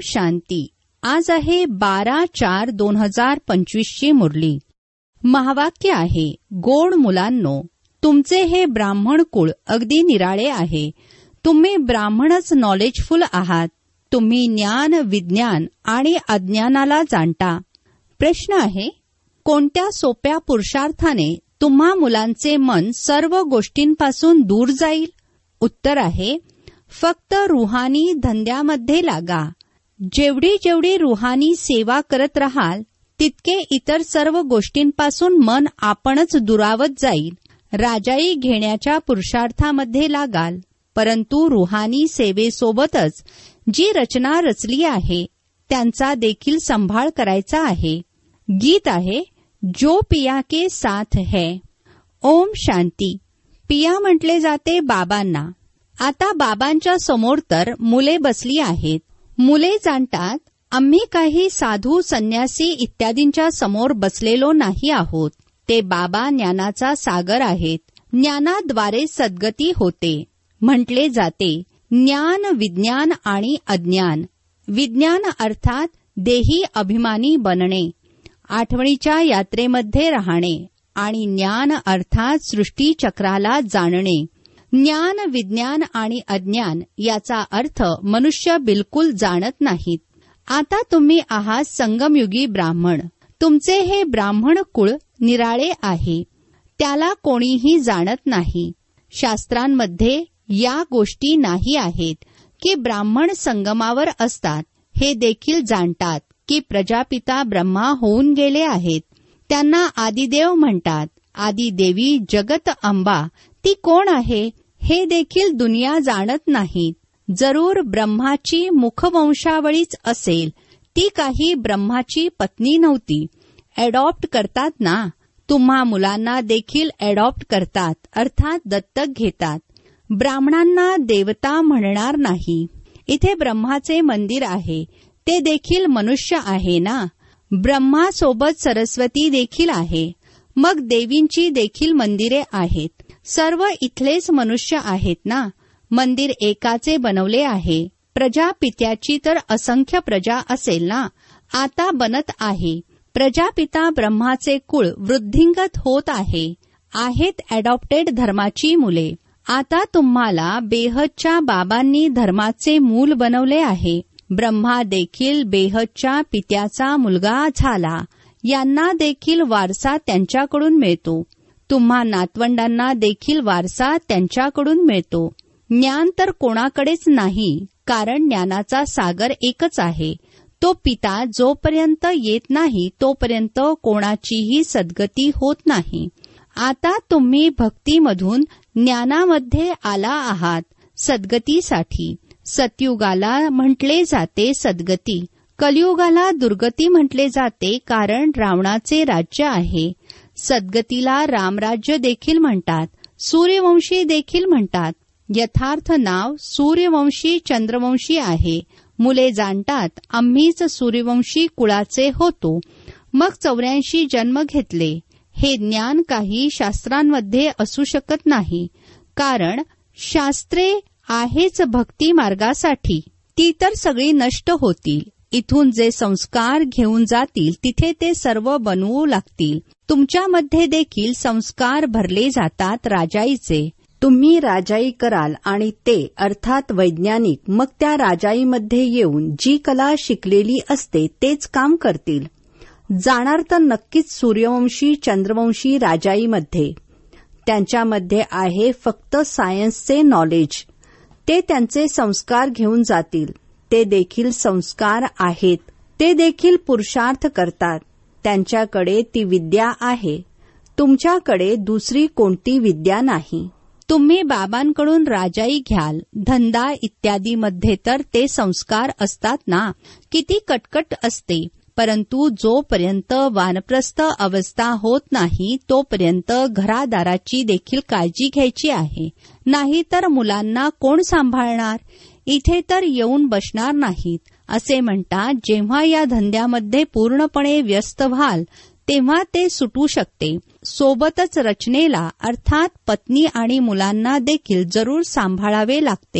शांती. आज आहे 12/4/2025 ची मुरली. महावाक्य आहे, गोड मुलांनो, तुमचे हे ब्राह्मण कुळ अगदी निराळे आहे. तुम्ही ब्राह्मणच नॉलेजफुल आहात. तुम्ही ज्ञान, विज्ञान आणि अज्ञानाला जाणता. प्रश्न आहे, कोणत्या सोप्या पुरुषार्थाने तुम्हा मुलांचे मन सर्व गोष्टींपासून दूर जाईल? उत्तर आहे, फक्त रुहानी धंद्यामध्ये लागा. जेवढी जेवढी रुहानी सेवा करत राहाल तितके इतर सर्व गोष्टींपासून मन आपणच दुरावत जाईल. राजाई घेण्याच्या पुरुषार्थामध्ये लागाल, परंतु रुहानी सेवेसोबतच जी रचना रचली आहे त्यांचा देखील सांभाळ करायचा आहे. गीत आहे, जो पिया के साथ है. ओम शांती. पिया म्हटले जाते बाबांना. आता बाबांच्या समोर तर मुले बसली आहेत. मुले जाणतात, आम्ही काही साधू, संन्यासी इत्यादींच्या समोर बसलेलो नाही आहोत. ते बाबा ज्ञानाचा सागर आहेत. ज्ञानाद्वारे सद्गती होते. म्हटले जाते, ज्ञान, विज्ञान आणि अज्ञान. विज्ञान अर्थात देही अभिमानी बनणे, आठवणीच्या यात्रेमध्ये राहणे, आणि ज्ञान अर्थात सृष्टीचक्राला जाणणे. ज्ञान, विज्ञान आणि अज्ञान याचा अर्थ मनुष्य बिलकुल जाणत नाहीत. आता तुम्ही आहात संगमयुगी ब्राह्मण. तुमचे हे ब्राह्मण कुळ निराळे आहे. त्याला कोणीही जाणत नाही. शास्त्रांमध्ये या गोष्टी नाही आहेत की ब्राह्मण संगमावर असतात. हे देखील जाणतात की प्रजापिता ब्रह्मा होऊन गेले आहेत. त्यांना आदिदेव म्हणतात. आदिदेवी जगत अंबा ती कोण आहे हे देखील दुनिया जाणत नाहीत. जरूर ब्रह्माची मुखवंशावळीच असेल. ती काही ब्रह्माची पत्नी नव्हती. अडॉप्ट करतात ना. तुम्हा मुलांना देखील अडॉप्ट करतात, अर्थात दत्तक घेतात. ब्राह्मणांना देवता म्हणणार नाही. इथे ब्रह्माचे मंदिर आहे. ते देखील मनुष्य आहे ना. ब्रह्मासोबत सरस्वती देखील आहे. मग देवींची देखील मंदिरे आहेत. सर्व इथलेच मनुष्य आहेत ना. मंदिर एकाचे बनवले आहे. प्रजापित्याची तर असंख्य प्रजा असेल ना. आता बनत आहे. प्रजापिता ब्रह्माचे कुळ वृद्धिंगत होत आहे. आहेत अडॉप्टेड धर्माची मुले. आता तुम्हाला बेहदच्या बाबांनी धर्माचे मूल बनवले आहे. ब्रह्मा देखील बेहदच्या पित्याचा मुलगा झाला. यांना देखील वारसा त्यांच्याकडून मिळतो. तुम्हा नातवंडांना देखील वारसा त्यांच्याकडून मिळतो. ज्ञान तर कोणाकडेच नाही, कारण ज्ञानाचा सागर एकच आहे. तो पिता जोपर्यंत येत नाही तोपर्यंत कोणाचीही सद्गती होत नाही. आता तुम्ही भक्तीमधून ज्ञानामध्ये आला आहात सद्गतीसाठी. सतयुगाला म्हटले जाते सद्गती. कलियुगाला दुर्गती म्हटले जाते, कारण रावणाचे राज्य आहे. सद्गतीला रामराज्य देखील म्हणतात. सूर्यवंशी देखील म्हणतात. यथार्थ नाव सूर्यवंशी चंद्रवंशी आहे. मुले जाणतात, आम्हीच सूर्यवंशी कुळाचे होतो. मग 84 जन्म घेतले. हे ज्ञान काही शास्त्रांमध्ये असू शकत नाही, कारण शास्त्रे आहेच भक्ती मार्गासाठी. ती तर सगळी नष्ट होतील. इथून जे संस्कार घेऊन जातील तिथे ते सर्व बनवू लागतील. तुमच्यामध्ये देखील संस्कार भरले जातात राजाईचे. तुम्ही राजाई कराल आणि ते अर्थात वैज्ञानिक मग त्या राजाईमध्ये येऊन जी कला शिकलेली असते तेच काम करतील. जाणार तर नक्कीच सूर्यवंशी चंद्रवंशी राजाईमध्ये. त्यांच्यामध्ये आहे फक्त सायन्सचे नॉलेज. ते त्यांचे संस्कार घेऊन जातील. ते देखील संस्कार आहेत. ते देखील पुरुषार्थ करतात. त्यांच्याकडे ती विद्या आहे. तुमच्याकडे दुसरी कोणती विद्या नाही. तुम्ही बाबांकडून राजाई घ्याल, धंदा इत्यादीमध्ये तर ते संस्कार असतात ना. किती कटकट असते. परंतु जोपर्यंत वानप्रस्थ अवस्था होत नाही तोपर्यंत घरादाराची देखील काळजी घ्यायची आहे. नाहीतर मुलांना कोण सांभाळणार. इथे तर येऊन बसणार नाहीत. असे म्हणतात, जेव्हा या धंद्यामध्ये पूर्णपणे व्यस्त व्हाल तेव्हा ते सुटू शकते. सोबतच रचनेला अर्थात पत्नी आणि मुलांना देखील जरूर सांभाळावे लागते.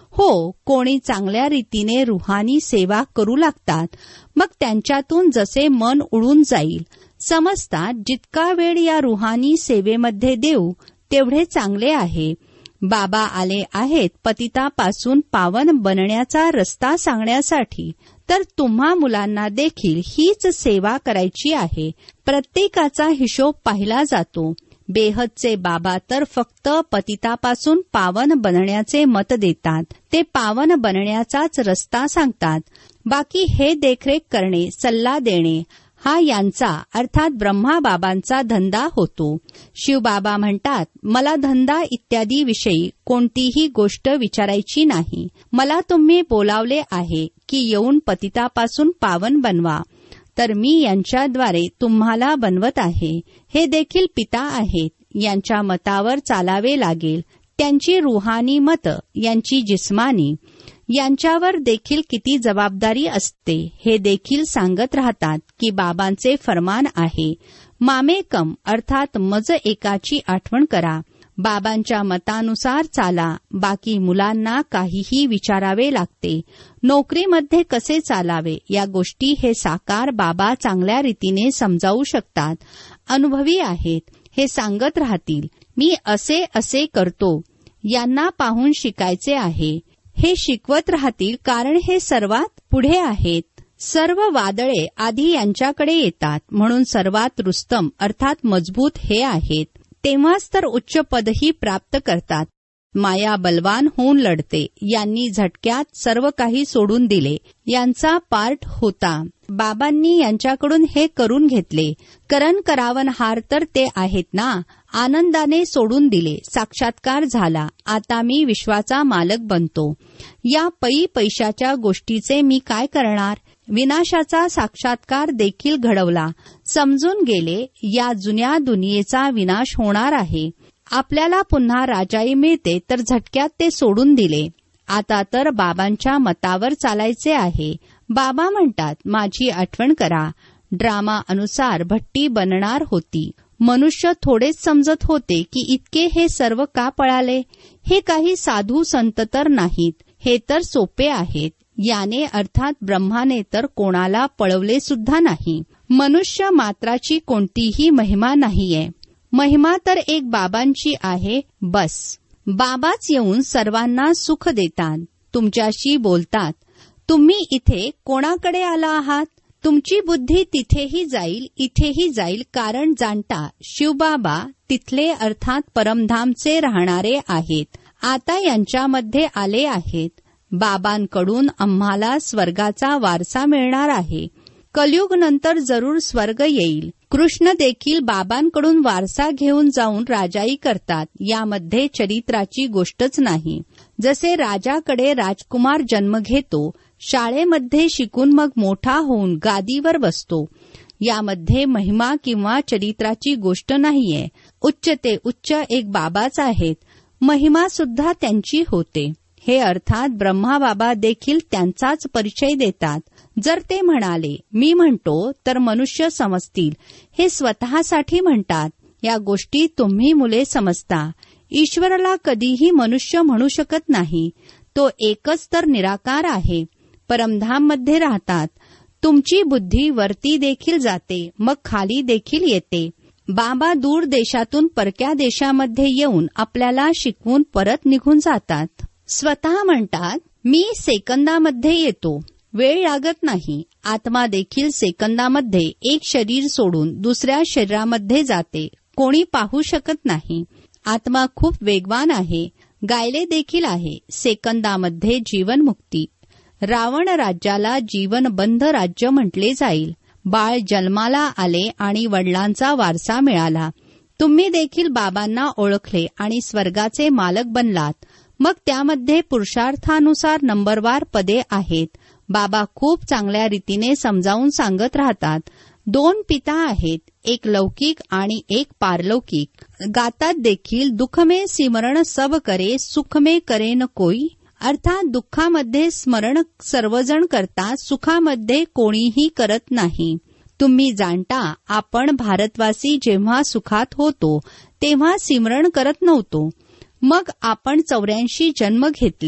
हो, कोणी चांगल्या रीतीने रुहानी सेवा करू लागतात. मग त्यांच्यातून जसे मन उडून जाईल. समजतात जितका वेळ या रुहानी सेवेमध्ये देऊ तेवढे चांगले आहे. बाबा आले आहेत पतितापासून पावन बनण्याचा रस्ता सांगण्यासाठी. तर तुम्हा मुलांना देखील हीच सेवा करायची आहे. प्रत्येकाचा हिशोब पाहिला जातो. बेहदचे बाबा तर फक्त पतितापासून पावन बनण्याचे मत देतात. ते पावन बनण्याचाच रस्ता सांगतात. बाकी हे देखरेख करणे, सल्ला देणे हा यांचा अर्थात ब्रह्माबाबांचा धंदा होतो. शिवबाबा म्हणतात, मला धंदा इत्यादी विषयी कोणतीही गोष्ट विचारायची नाही. मला तुम्ही बोलावले आहे की येऊन पतितापासून पावन बनवा. तर मी यांच्याद्वारे तुम्हाला बनवत आहे. हे देखील पिता आहेत. यांच्या मतावर चालावे लागेल. त्यांची रुहानी मत, यांची जिस्मानी, यांच्यावर देखील किती जबाबदारी असते हे देखील सांगत राहतात की बाबांचे फरमान आहे, मामेकम अर्थात मज एकाची आठवण करा. बाबांच्या मतानुसार चाला. बाकी मुलांना काहीही विचारावे लागते. नोकरीमध्ये कसे चालावे या गोष्टी हे साकार बाबा चांगल्या रीतीने समजावू शकतात. अनुभवी आहेत. हे सांगत राहतील, मी असे असे करतो. यांना पाहून शिकायचे आहे. हे शिकवत राहतील कारण हे सर्वात पुढे आहेत. सर्व वादळे आधी यांच्याकडे येतात. म्हणून सर्वात रुस्तम अर्थात मजबूत हे आहेत. तेव्हाच तर उच्च पदही प्राप्त करतात. माया बलवान होऊन लढते. यांनी झटक्यात सर्व काही सोडून दिले. यांचा पार्ट होता. बाबांनी यांच्याकडून हे करून घेतले. करण करावनहार तर ते आहेत ना. आनंदाने सोडून दिले. साक्षात्कार झाला. आता मी विश्वाचा मालक बनतो. या पैशाच्या गोष्टीचे मी काय करणार. विनाशाचा साक्षात्कार देखील घडवला. समजून गेले या जुन्या दुनियेचा विनाश होणार आहे. आपल्याला पुन्हा राजाई मिळते तर झटक्यात ते सोडून दिले. आता तर बाबांच्या मतावर चालायचे आहे. बाबा म्हणतात, माझी आठवण करा. ड्रामा अनुसार भट्टी बनणार होती. मनुष्य थोडेच समजत होते की इतके हे सर्व का पळाले. हे काही साधू संत तर नाहीत. हे तर सोपे आहेत. याने अर्थात ब्रह्माने तर कोणाला पळवले सुद्धा नाही. मनुष्य मात्राची कोणतीही महिमा नाहीये. महिमा तर एक बाबांची आहे बस. बाबाच येऊन सर्वांना सुख देतात. तुमच्याशी बोलतात. तुम्ही इथे कोणाकडे आला आहात. तुमची बुद्धी तिथेही जाईल इथेही जाईल. कारण जाणता शिवबाबा तिथले अर्थात परमधामचे राहणारे आहेत. आता यांच्यामध्ये आले आहेत. बाबांकडून आम्हाला स्वर्गाचा वारसा मिळणार आहे. कलियुग नंतर जरूर स्वर्ग येईल. कृष्ण देखील बाबांकडून वारसा घेऊन जाऊन राजाई करतात. यामध्ये चरित्राची गोष्टच नाही. जसे राजाकडे राजकुमार जन्म घेतो, शाळेमध्ये शिकून मग मोठा होऊन गादीवर बसतो. यामध्ये महिमा किंवा चरित्राची गोष्ट नाहीये. उच्च ते उच्च एक बाबाच आहेत. महिमा सुद्धा त्यांची होते. हे अर्थात ब्रह्माबाबा देखील त्यांचाच परिचय देतात. जर ते म्हणाले मी म्हणतो तर मनुष्य समजतील. हे स्वतःसाठी म्हणतात. या गोष्टी तुम्ही मुले समजता. ईश्वराला कधीही मनुष्य म्हणू शकत नाही. तो एकच तर निराकार आहे. परमधाममध्ये राहतात. तुमची बुद्धी वरती देखील जाते, मग खाली देखील येते. बाबा दूर देशातून परक्या देशामध्ये येऊन आपल्याला शिकवून परत निघून जातात. स्वतः म्हणतात, मी सेकंदामध्ये येतो. वेळ लागत नाही. आत्मा देखील सेकंदामध्ये एक शरीर सोडून दुसऱ्या शरीरामध्ये जाते. कोणी पाहू शकत नाही. आत्मा खूप वेगवान आहे. गायले देखील आहे. सेकंदामध्ये जीवनमुक्ती. रावण राज्याला जीवनबंध राज्य म्हटले जाईल. बाळ जन्माला आले आणि वडिलांचा वारसा मिळाला. तुम्ही देखील बाबांना ओळखले आणि स्वर्गाचे मालक बनलात. मग त्यामध्ये पुरुषार्थानुसार नंबरवार पदे आहेत. बाबा खूप चांगल्या रीतीने समजावून सांगत राहतात. 2 पिता आहेत, एक लौकिक आणि एक पारलौकिक. गातात देखील दुःख में सिमरण सब करे, सुख में करे न कोई. अर्थात दुःखामध्ये स्मरण सर्वजण करतात, सुखामध्ये कोणीही करत नाही. तुम्ही जाणता, आपण भारतवासी जेव्हा सुखात होतो तेव्हा सिमरण करत नव्हतो. मग आपण 84 जन्म घेतले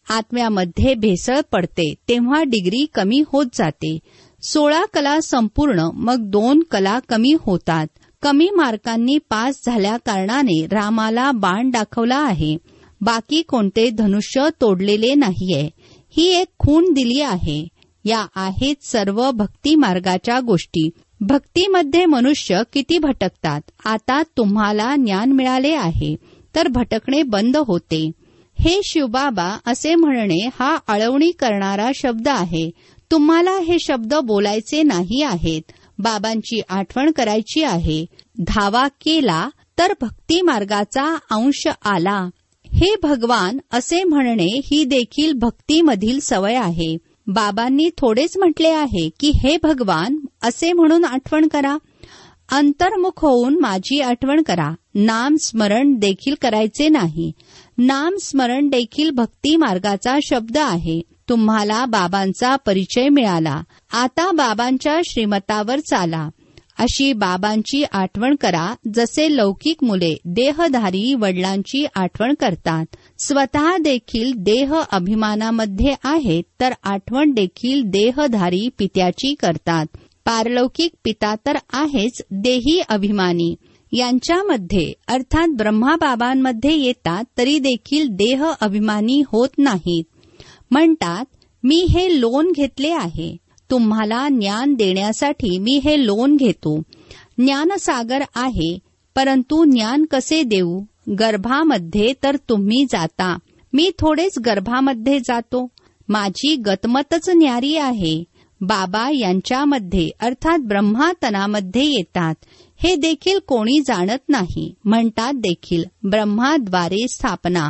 आत्म्यामध्ये भेसळ पडते तेव्हा डिग्री कमी होत जाते. 16 कला संपूर्ण, मग 2 कला कमी होतात. कमी मार्कांनी पास झाल्या कारणाने रामाला बाण दाखवला आहे. बाकी कोणते धनुष्य तोडलेले नाहीये. ही एक खूण दिली आहे. या आहेत सर्व भक्ती मार्गाच्या गोष्टी. भक्तीमध्ये मनुष्य किती भटकतात. आता तुम्हाला ज्ञान मिळाले आहे तर भटकणे बंद होते. हे शिवबाबा असे म्हणणे हा आळवणी करणारा शब्द आहे. तुम्हाला हे शब्द बोलायचे नाही आहेत. बाबांची आठवण करायची आहे. धावा केला तर भक्ती मार्गाचा अंश आला. हे भगवान असे म्हणणे ही देखील भक्तीमधील सवय आहे. बाबांनी थोडेच म्हटले आहे की हे भगवान असे म्हणून आठवण करा. अंतर्मुख होऊन माझी आठवण करा. नाम स्मरण देखील करायचे नाही. नाम स्मरण देखील भक्ती मार्गाचा शब्द आहे. तुम्हाला बाबांचा परिचय मिळाला. आता बाबांच्या श्रीमतावर चाला. अशी बाबांची आठवण करा जसे लौकिक मुले देहधारी वडिलांची आठवण करतात. स्वतः देखील देह अभिमानामध्ये आहेत तर आठवण देखील देहधारी पित्याची करतात. पारलौकिक पिता तर आहेच देही अभिमानी. यांच्यामध्ये अर्थात ब्रह्माबाबांमध्ये येतात तरी देखील देह अभिमानी होत नाहीत. म्हणतात मी हे लोन घेतले आहे. तुम्हाला ज्ञान देण्यासाठी मी हे लोन घेतो. ज्ञानसागर आहे परंतु ज्ञान कसे देऊ. गर्भामध्ये तर तुम्ही जाता. मी थोडेच गर्भामध्ये जातो. माझी गतमतच न्यारी आहे. बाबा यांच्यामध्ये अर्थात ब्रह्मातनामध्ये येतात. हे देखील कोणी जाणत नाही. म्हणतात देखील ब्रह्माद्वारे स्थापना.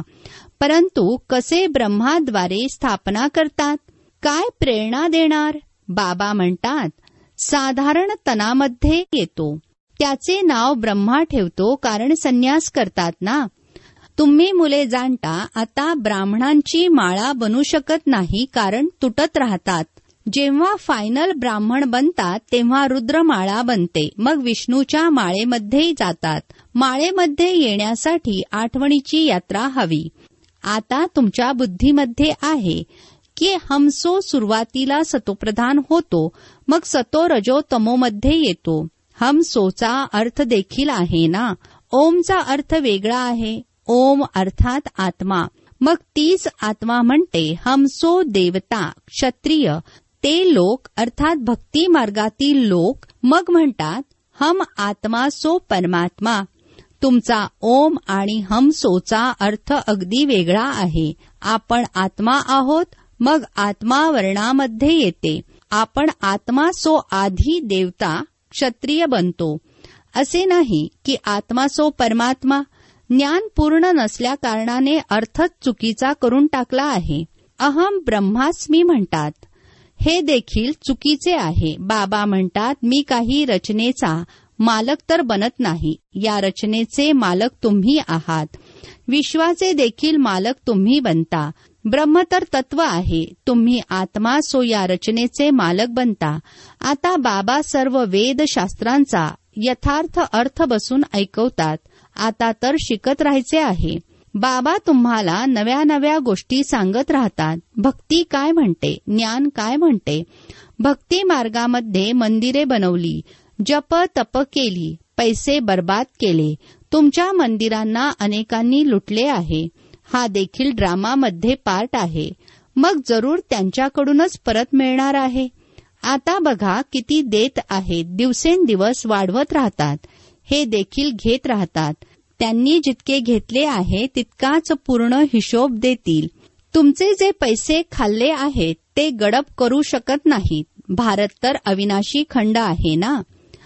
परंतु कसे ब्रह्माद्वारे स्थापना करतात. काय प्रेरणा देणार. बाबा म्हणतात साधारण तनामध्ये येतो. त्याचे नाव ब्रह्मा ठेवतो कारण संन्यास करतात ना. तुम्ही मुले जाणता आता ब्राह्मणांची माळा बनू शकत नाही कारण तुटत राहतात. जेव्हा फायनल ब्राह्मण बनतात तेव्हा रुद्रमाळा बनते. मग विष्णूच्या माळेमध्ये जातात. माळेमध्ये येण्यासाठी आठवणीची यात्रा हवी. आता तुमच्या बुद्धीमध्ये आहे की हमसो सुरुवातीला सतोप्रधान होतो मग सतो रजो तमोमध्ये येतो. हमसोचा अर्थ देखील आहे ना. ओमचा अर्थ वेगळा आहे. ओम अर्थात आत्मा. मग तीच आत्मा म्हणते हमसो देवता क्षत्रिय ते लोक अर्थात भक्ती मार्गातील लोक. मग म्हणतात हम आत्मा सो परमात्मा. तुमचा ओम आणि हमसोचा अर्थ अगदी वेगळा आहे. आपण आत्मा आहोत. मग आत्मा वर्णामध्ये येते. आपण आत्मा सो आधी देवता क्षत्रिय बनतो. असे नाही की आत्मा सो परमात्मा. ज्ञान पूर्ण नसल्या कारणाने अर्थच चुकीचा करून टाकला आहे. अहम ब्रह्मास्मी म्हणतात. हे देखील चुकीचे आहे. बाबा म्हणतात मी काही रचनेचा मालक तर बनत नाही. या रचनेचे मालक तुम्ही आहात. विश्वाचे देखील मालक तुम्ही बनता. ब्रह्म तर तत्व आहे. तुम्ही आत्मा सो या रचनेचे मालक बनता. आता बाबा सर्व वेदशास्त्रांचा यथार्थ अर्थ बसून ऐकवतात. आता तर शिकत राहायचे आहे. बाबा तुम्हाला नव्या नव्या गोष्टी सांगत राहतात. भक्ती काय म्हणते, ज्ञान काय म्हणते. भक्ती मार्गामध्ये मंदिरे बनवली, जप तप केली, पैसे बर्बाद केले. तुमच्या मंदिरांना अनेकांनी लुटले आहे. हा देखील ड्रामामध्ये पार्ट आहे. मग जरूर त्यांच्याकडूनच परत मिळणार आहे. आता बघा किती देत आहेत. दिवसेंदिवस वाढवत राहतात. हे देखील घेत राहतात. त्यांनी जितके घेतले आहे तितकाच पूर्ण हिशोब देतील. तुमचे जे पैसे खाल्ले आहेत ते गडप करू शकत नाहीत. भारत तर अविनाशी खंड आहे ना.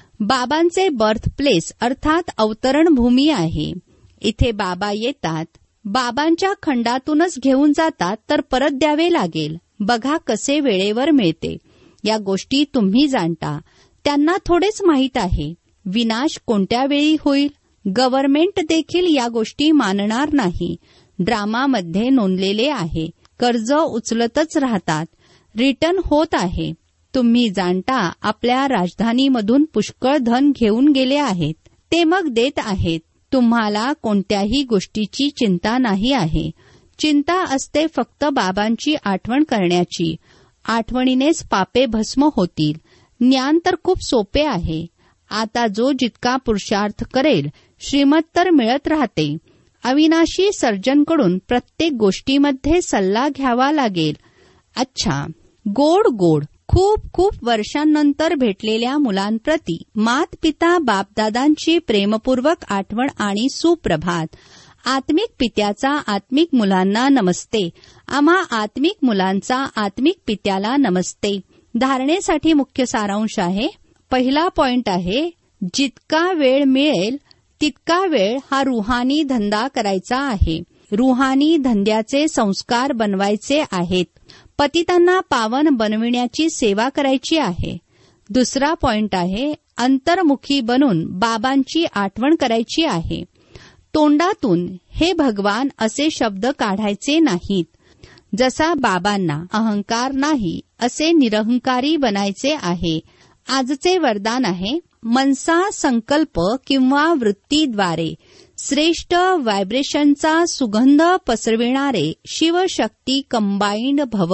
बाबांचे बर्थ प्लेस अर्थात अवतरण भूमी आहे. इथे बाबा येतात. बाबांच्या खंडातूनच घेऊन जातात तर परत द्यावे लागेल. बघा कसे वेळेवर मिळते. या गोष्टी तुम्ही जाणता. त्यांना थोडेच माहीत आहे विनाश कोणत्या वेळी होईल. गव्हर्नमेंट देखील या गोष्टी मानणार नाही. ड्रामामध्ये नोंदलेले आहे. कर्ज उचलतच राहतात. रिटर्न होत आहे. तुम्ही जाणता आपल्या राजधानीमधून पुष्कळ धन घेऊन गेले आहेत. ते मग देत आहेत. तुम्हाला कोणत्याही गोष्टीची चिंता नाही आहे. चिंता असते फक्त बाबांची आठवण करण्याची. आठवणीनेच पापे भस्म होतील. ज्ञान तर खूप सोपे आहे. आता जो जितका पुरुषार्थ करेल श्रीमत तर मिळत राहते. अविनाशी सर्जनकडून प्रत्येक गोष्टीमध्ये सल्ला घ्यावा लागेल. अच्छा, गोड गोड खूप खूप वर्षांनंतर भेटलेल्या मुलांप्रती मात पिता बापदादांची प्रेमपूर्वक आठवण आणि सुप्रभात. आत्मिक पित्याचा आत्मिक मुलांना नमस्ते. आम्हा आत्मिक मुलांचा आत्मिक पित्याला नमस्ते. धारणेसाठी मुख्य सारांश आहे. पहिला पॉइंट आहे, जितका वेळ मिळेल तितका वेळ हा रुहानी धंदा करायचा आहे. रुहानी धंद्याचे संस्कार बनवायचे आहेत. पतितांना पावन बनविण्याची सेवा करायची आहे. दुसरा पॉइंट आहे, अंतर्मुखी बनून बाबांची आठवण करायची आहे. तोंडातून हे भगवान असे शब्द काढायचे नाहीत. जसा बाबांना अहंकार नाही असे निरहंकारी बनायचे आहे. आजचे वरदान आहे, मनसा संकल्प किंवा वृत्तीद्वारे श्रेष्ठ व्हायब्रेशनचा सुगंध पसरविणारे शिवशक्ती कंबाईंड भव.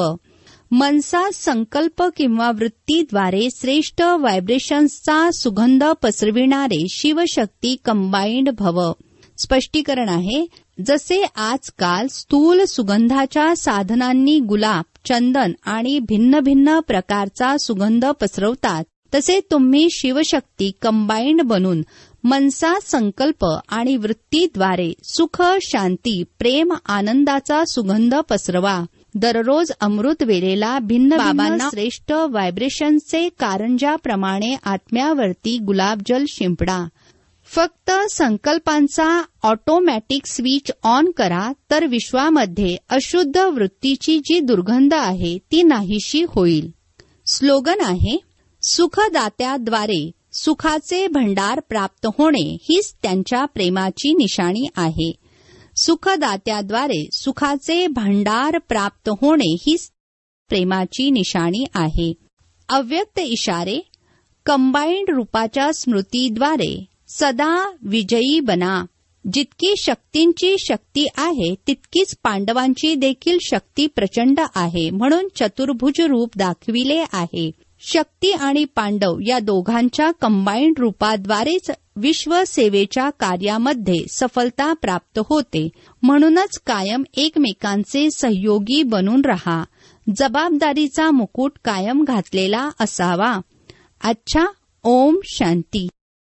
मनसा संकल्प किंवा वृत्तीद्वारे श्रेष्ठ व्हायब्रेशन्सचा सुगंध पसरविणारे शिवशक्ती कंबाईंड भव. स्पष्टीकरण आहे, जसे आजकाल स्थूल सुगंधाच्या साधनांनी गुलाब, चंदन आणि भिन्न भिन्न प्रकारचा सुगंध पसरवतात, तसे तुम्ही शिवशक्ती कंबाईंड बनून मनसा संकल्प आणि वृत्तीद्वारे सुख, शांती, प्रेम, आनंदाचा सुगंध पसरवा. दररोज अमृत वेळेला भिन्न बाबांना श्रेष्ठ व्हायब्रेशनचे कारंजाप्रमाणे आत्म्यावरती गुलाबजल शिंपडा. फक्त संकल्पांचा ऑटोमॅटिक स्विच ऑन करा तर विश्वामध्ये अशुद्ध वृत्तीची जी दुर्गंध आहे ती नाहीशी होईल. स्लोगन आहे, सुखदात्याद्वारे सुखाचे भंडार प्राप्त होणे हीच त्यांच्या प्रेमाची निशाणी आहे. सुखदात्याद्वारे सुखाचे भंडार प्राप्त होणे हीच प्रेमाची निशाणी आहे. अव्यक्त इशारे, कंबाईंड रूपाच्या स्मृतीद्वारे सदा विजयी बना. जितकी शक्तींची शक्ती आहे तितकीच पांडवांची देखील शक्ती प्रचंड आहे, म्हणून चतुर्भुज रूप दाखविले आहे. शक्ती आणि पांडव या दोघांच्या कंबाईंड रूपाद्वारेच विश्वसेवेच्या कार्यामध्ये सफलता प्राप्त होते. म्हणूनच कायम एकमेकांचे सहयोगी बनून रहा. जबाबदारीचा मुकुट कायम घातलेला असावा. अच्छा, ओम शांती.